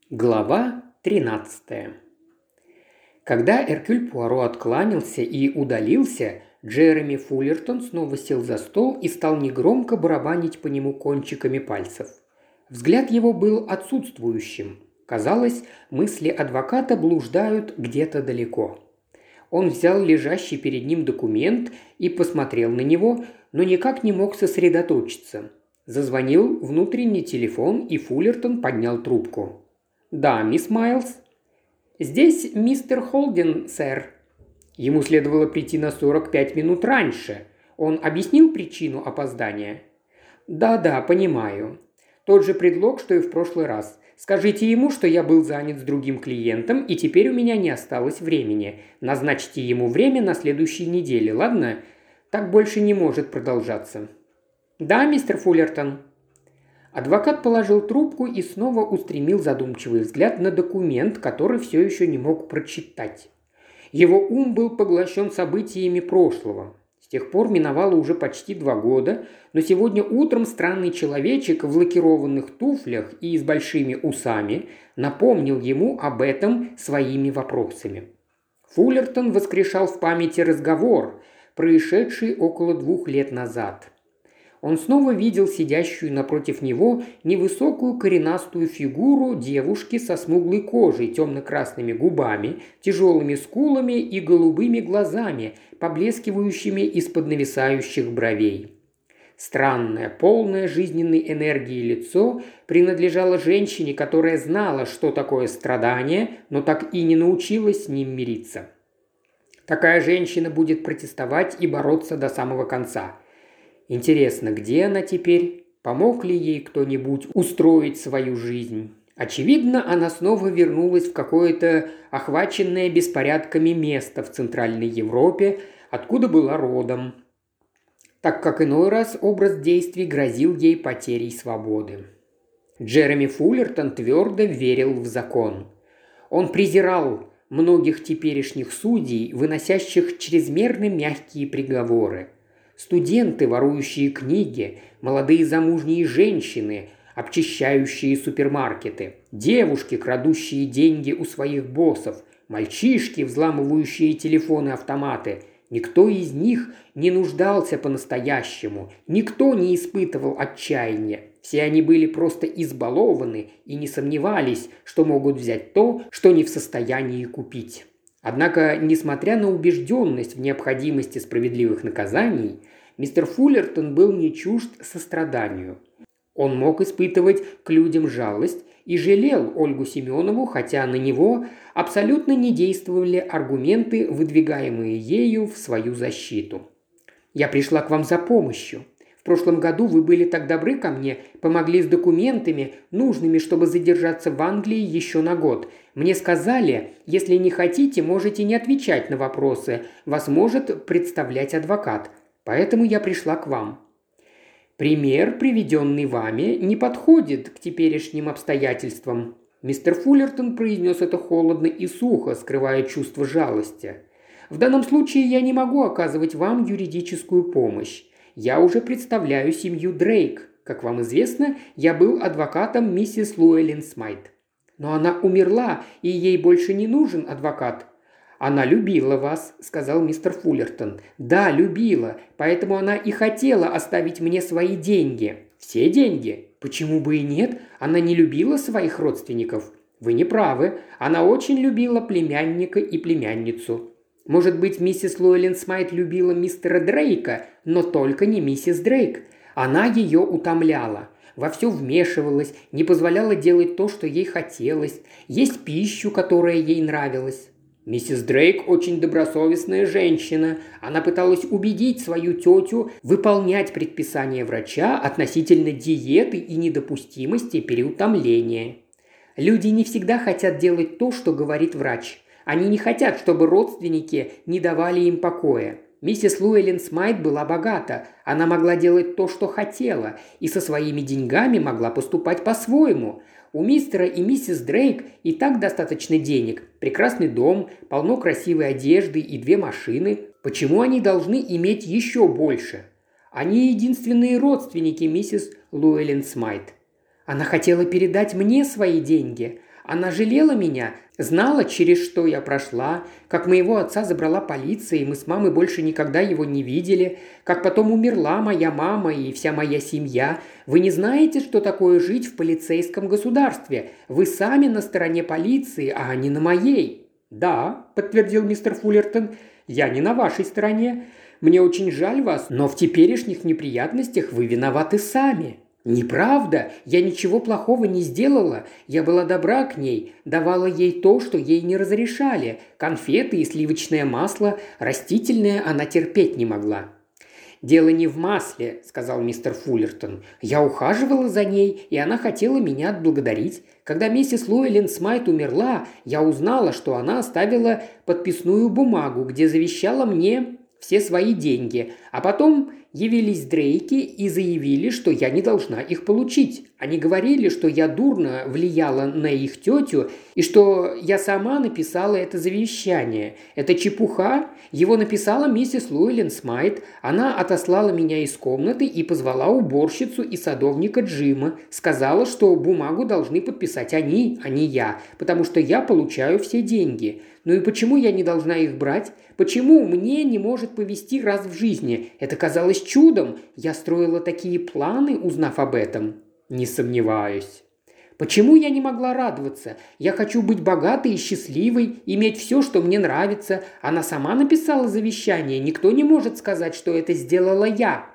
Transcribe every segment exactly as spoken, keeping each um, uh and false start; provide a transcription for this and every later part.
Глава тринадцатая. Когда Эркюль Пуаро откланялся и удалился, Джереми Фуллертон снова сел за стол и стал негромко барабанить по нему кончиками пальцев. Взгляд его был отсутствующим. Казалось, мысли адвоката блуждают где-то далеко. Он взял лежащий перед ним документ и посмотрел на него, но никак не мог сосредоточиться. Зазвонил внутренний телефон, и Фуллертон поднял трубку. «Да, мисс Майлз». «Здесь мистер Холден, сэр». Ему следовало прийти на сорок пять минут раньше. Он объяснил причину опоздания? «Да-да, понимаю. Тот же предлог, что и в прошлый раз. Скажите ему, что я был занят с другим клиентом, и теперь у меня не осталось времени. Назначьте ему время на следующей неделе, ладно? Так больше не может продолжаться». «Да, мистер Фуллертон». Адвокат положил трубку и снова устремил задумчивый взгляд на документ, который все еще не мог прочитать. Его ум был поглощен событиями прошлого. С тех пор миновало уже почти два года, но сегодня утром странный человечек в лакированных туфлях и с большими усами напомнил ему об этом своими вопросами. Фуллертон воскрешал в памяти разговор, происшедший около двух лет назад. Он снова видел сидящую напротив него невысокую коренастую фигуру девушки со смуглой кожей, темно-красными губами, тяжелыми скулами и голубыми глазами, поблескивающими из-под нависающих бровей. Странное, полное жизненной энергии лицо принадлежало женщине, которая знала, что такое страдание, но так и не научилась с ним мириться. Такая женщина будет протестовать и бороться до самого конца. Интересно, где она теперь? Помог ли ей кто-нибудь устроить свою жизнь? Очевидно, она снова вернулась в какое-то охваченное беспорядками место в Центральной Европе, откуда была родом, так как иной раз образ действий грозил ей потерей свободы. Джереми Фуллертон твердо верил в закон. Он презирал многих теперешних судей, выносящих чрезмерно мягкие приговоры. Студенты, ворующие книги, молодые замужние женщины, обчищающие супермаркеты, девушки, крадущие деньги у своих боссов, мальчишки, взламывающие телефоны-автоматы. Никто из них не нуждался по-настоящему, никто не испытывал отчаяния. Все они были просто избалованы и не сомневались, что могут взять то, что не в состоянии купить. Однако, несмотря на убежденность в необходимости справедливых наказаний, мистер Фуллертон был не чужд состраданию. Он мог испытывать к людям жалость и жалел Ольгу Семенову, хотя на него абсолютно не действовали аргументы, выдвигаемые ею в свою защиту. «Я пришла к вам за помощью. В прошлом году вы были так добры ко мне, помогли с документами, нужными, чтобы задержаться в Англии еще на год. Мне сказали, если не хотите, можете не отвечать на вопросы, вас может представлять адвокат. Поэтому я пришла к вам. Пример, приведенный вами, не подходит к теперешним обстоятельствам». Мистер Фуллертон произнес это холодно и сухо, скрывая чувство жалости. «В данном случае я не могу оказывать вам юридическую помощь. Я уже представляю семью Дрейк. Как вам известно, я был адвокатом миссис Луэллин Смайт. Но она умерла, и ей больше не нужен адвокат». «Она любила вас», – сказал мистер Фуллертон. «Да, любила, поэтому она и хотела оставить мне свои деньги». «Все деньги? Почему бы и нет? Она не любила своих родственников». «Вы не правы. Она очень любила племянника и племянницу». «Может быть, миссис Луэллин Смайт любила мистера Дрейка, но только не миссис Дрейк. Она ее утомляла, во все вмешивалась, не позволяла делать то, что ей хотелось, есть пищу, которая ей нравилась». «Миссис Дрейк очень добросовестная женщина. Она пыталась убедить свою тетю выполнять предписания врача относительно диеты и недопустимости переутомления». «Люди не всегда хотят делать то, что говорит врач. Они не хотят, чтобы родственники не давали им покоя. Миссис Луэллин Смайт была богата, она могла делать то, что хотела, и со своими деньгами могла поступать по-своему. У мистера и миссис Дрейк и так достаточно денег, прекрасный дом, полно красивой одежды и две машины. Почему они должны иметь еще больше? Они единственные родственники миссис Луэллин Смайт. Она хотела передать мне свои деньги. Она жалела меня, знала, через что я прошла, как моего отца забрала полиция, и мы с мамой больше никогда его не видели, как потом умерла моя мама и вся моя семья. Вы не знаете, что такое жить в полицейском государстве? Вы сами на стороне полиции, а не на моей». «Да», – подтвердил мистер Фуллертон, – «я не на вашей стороне. Мне очень жаль вас, но в теперешних неприятностях вы виноваты сами». «Неправда. Я ничего плохого не сделала. Я была добра к ней, давала ей то, что ей не разрешали. Конфеты и сливочное масло, растительное она терпеть не могла». «Дело не в масле», – сказал мистер Фуллертон. «Я ухаживала за ней, и она хотела меня отблагодарить. Когда миссис Луэлин Смайт умерла, я узнала, что она оставила подписную бумагу, где завещала мне все свои деньги, а потом явились Дрейки и заявили, что я не должна их получить. Они говорили, что я дурно влияла на их тетю и что я сама написала это завещание. Это чепуха. Его написала миссис Луэлин Смайт. Она отослала меня из комнаты и позвала уборщицу и садовника Джима. Сказала, что бумагу должны подписать они, а не я, потому что я получаю все деньги. Ну и почему я не должна их брать? Почему мне не может повезти раз в жизни? Это казалось чудом. Я строила такие планы, узнав об этом. Не сомневаюсь. Почему я не могла радоваться? Я хочу быть богатой и счастливой, иметь все, что мне нравится. Она сама написала завещание. Никто не может сказать, что это сделала я.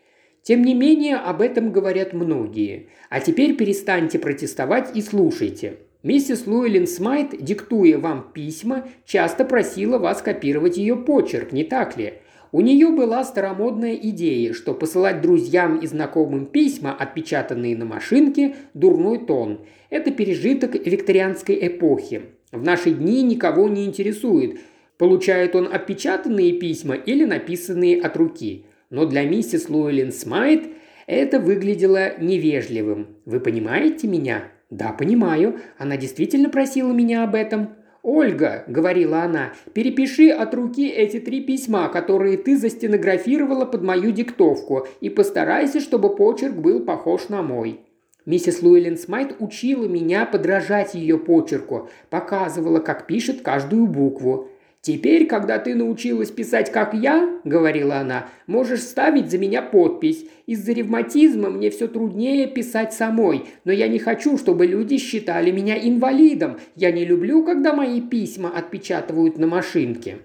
Тем не менее, об этом говорят многие. А теперь перестаньте протестовать и слушайте. Миссис Луэлин Смайт, диктуя вам письма, часто просила вас копировать ее почерк, не так ли? У нее была старомодная идея, что посылать друзьям и знакомым письма, отпечатанные на машинке, дурной тон. Это пережиток викторианской эпохи. В наши дни никого не интересует, получает он отпечатанные письма или написанные от руки. Но для миссис Луэлин Смайт это выглядело невежливым. Вы понимаете меня? «Да, понимаю. Она действительно просила меня об этом». «Ольга», – говорила она, – «перепиши от руки эти три письма, которые ты застенографировала под мою диктовку, и постарайся, чтобы почерк был похож на мой». Миссис Луэлин Смайт учила меня подражать ее почерку, показывала, как пишет каждую букву. «Теперь, когда ты научилась писать, как я, — говорила она, — можешь ставить за меня подпись. Из-за ревматизма мне все труднее писать самой, но я не хочу, чтобы люди считали меня инвалидом. Я не люблю, когда мои письма отпечатывают на машинке».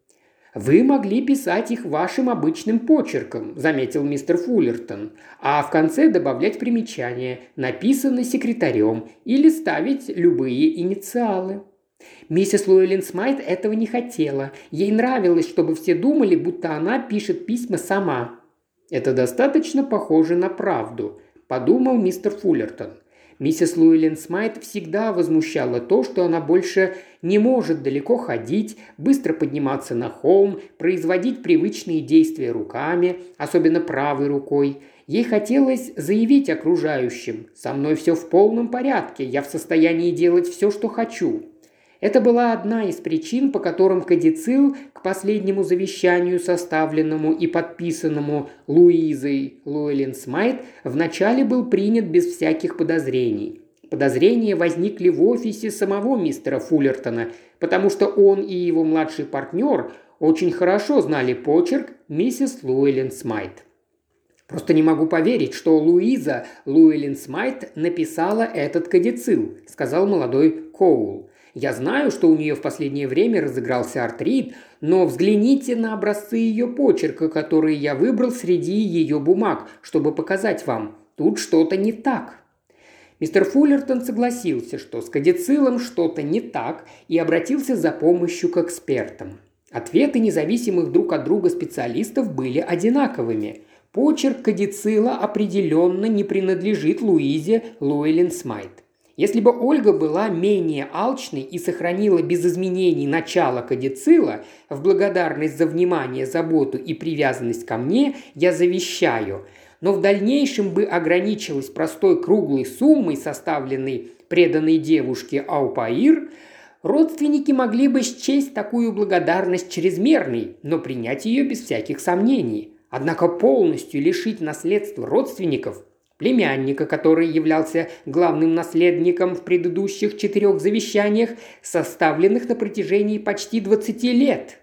«Вы могли писать их вашим обычным почерком», – заметил мистер Фуллертон, «а в конце добавлять примечание, написано секретарем, или ставить любые инициалы». Миссис Луэлин Смайт этого не хотела. Ей нравилось, чтобы все думали, будто она пишет письма сама. «Это достаточно похоже на правду», – подумал мистер Фуллертон. Миссис Луэлин Смайт всегда возмущала то, что она больше не может далеко ходить, быстро подниматься на холм, производить привычные действия руками, особенно правой рукой. Ей хотелось заявить окружающим: «Со мной все в полном порядке, я в состоянии делать все, что хочу». Это была одна из причин, по которым кодицил к последнему завещанию, составленному и подписанному Луизой Луэлин Смайт, вначале был принят без всяких подозрений. Подозрения возникли в офисе самого мистера Фуллертона, потому что он и его младший партнер очень хорошо знали почерк миссис Луэлин Смайт. «Просто не могу поверить, что Луиза Луэлин Смайт написала этот кодицил», – сказал молодой Коул. «Я знаю, что у нее в последнее время разыгрался артрит, но взгляните на образцы ее почерка, которые я выбрал среди ее бумаг, чтобы показать вам. Тут что-то не так». Мистер Фуллертон согласился, что с кодицилом что-то не так, и обратился за помощью к экспертам. Ответы независимых друг от друга специалистов были одинаковыми. Почерк кодицила определенно не принадлежит Луизе Луэлин Смайт. Если бы Ольга была менее алчной и сохранила без изменений начало кодицила, в благодарность за внимание, заботу и привязанность ко мне я завещаю, но в дальнейшем бы ограничилась простой круглой суммой, составленной преданной девушке Аупаир, родственники могли бы счесть такую благодарность чрезмерной, но принять ее без всяких сомнений. Однако полностью лишить наследства родственников племянника, который являлся главным наследником в предыдущих четырех завещаниях, составленных на протяжении почти двадцати лет.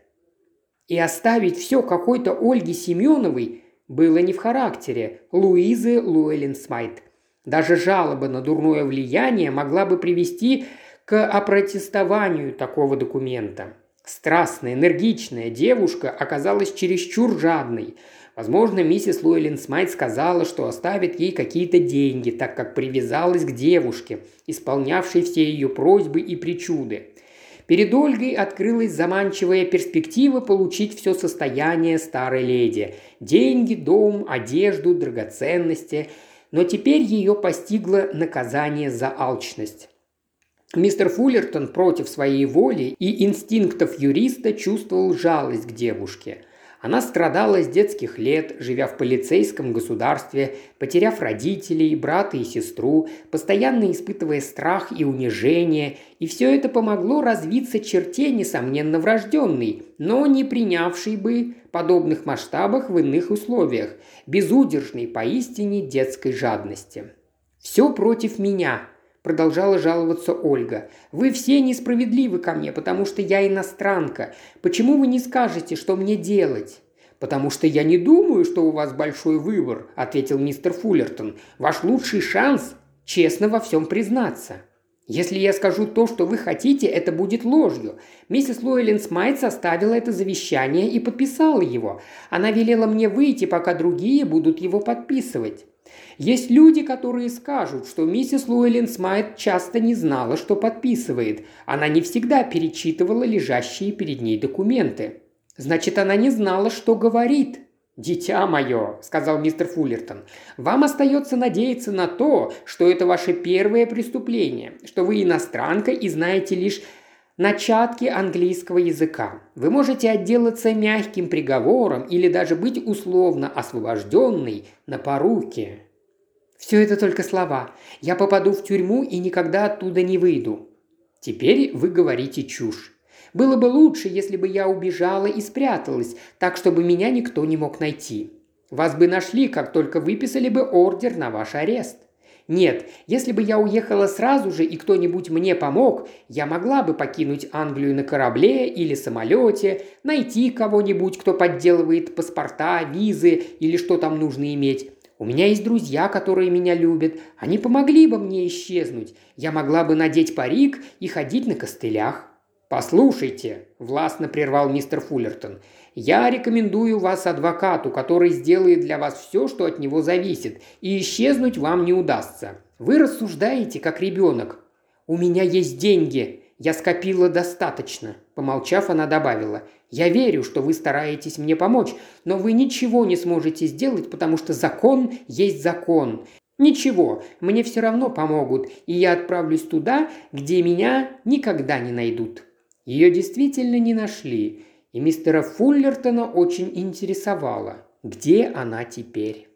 И оставить все какой-то Ольге Семеновой было не в характере Луизы Луэллен Смайт. Даже жалоба на дурное влияние могла бы привести к опротестованию такого документа. Страстная, энергичная девушка оказалась чересчур жадной. Возможно, миссис Луэллен Смайт сказала, что оставит ей какие-то деньги, так как привязалась к девушке, исполнявшей все ее просьбы и причуды. Перед Ольгой открылась заманчивая перспектива получить все состояние старой леди – деньги, дом, одежду, драгоценности. Но теперь ее постигло наказание за алчность. Мистер Фуллертон против своей воли и инстинктов юриста чувствовал жалость к девушке. Она страдала с детских лет, живя в полицейском государстве, потеряв родителей, брата и сестру, постоянно испытывая страх и унижение, и все это помогло развиться черте, несомненно врожденной, но не принявшей бы подобных масштабах в иных условиях, безудержной поистине детской жадности. «Все против меня», – продолжала жаловаться Ольга. «Вы все несправедливы ко мне, потому что я иностранка. Почему вы не скажете, что мне делать?» «Потому что я не думаю, что у вас большой выбор», – ответил мистер Фуллертон. «Ваш лучший шанс – честно во всем признаться. Если я скажу то, что вы хотите, это будет ложью. Миссис Луэллен Смайт составила это завещание и подписала его. Она велела мне выйти, пока другие будут его подписывать. Есть люди, которые скажут, что миссис Луэллен Смайт часто не знала, что подписывает. Она не всегда перечитывала лежащие перед ней документы. Значит, она не знала, что говорит. «Дитя мое», – сказал мистер Фуллертон, – «вам остается надеяться на то, что это ваше первое преступление, что вы иностранка и знаете лишь начатки английского языка. Вы можете отделаться мягким приговором или даже быть условно освобожденной на поруки». «Все это только слова. Я попаду в тюрьму и никогда оттуда не выйду». «Теперь вы говорите чушь. Было бы лучше, если бы я убежала и спряталась, так, чтобы меня никто не мог найти. Вас бы нашли, как только выписали бы ордер на ваш арест. Нет, если бы я уехала сразу же и кто-нибудь мне помог, я могла бы покинуть Англию на корабле или самолете, найти кого-нибудь, кто подделывает паспорта, визы или что там нужно иметь. У меня есть друзья, которые меня любят. Они помогли бы мне исчезнуть. Я могла бы надеть парик и ходить на костылях». «Послушайте», – властно прервал мистер Фуллертон, – «я рекомендую вас адвокату, который сделает для вас все, что от него зависит, и исчезнуть вам не удастся. Вы рассуждаете, как ребенок. У меня есть деньги, я скопила достаточно», – помолчав, она добавила. «Я верю, что вы стараетесь мне помочь, но вы ничего не сможете сделать, потому что закон есть закон. Ничего, мне все равно помогут, и я отправлюсь туда, где меня никогда не найдут». Ее действительно не нашли, и мистера Фуллертона очень интересовало, где она теперь.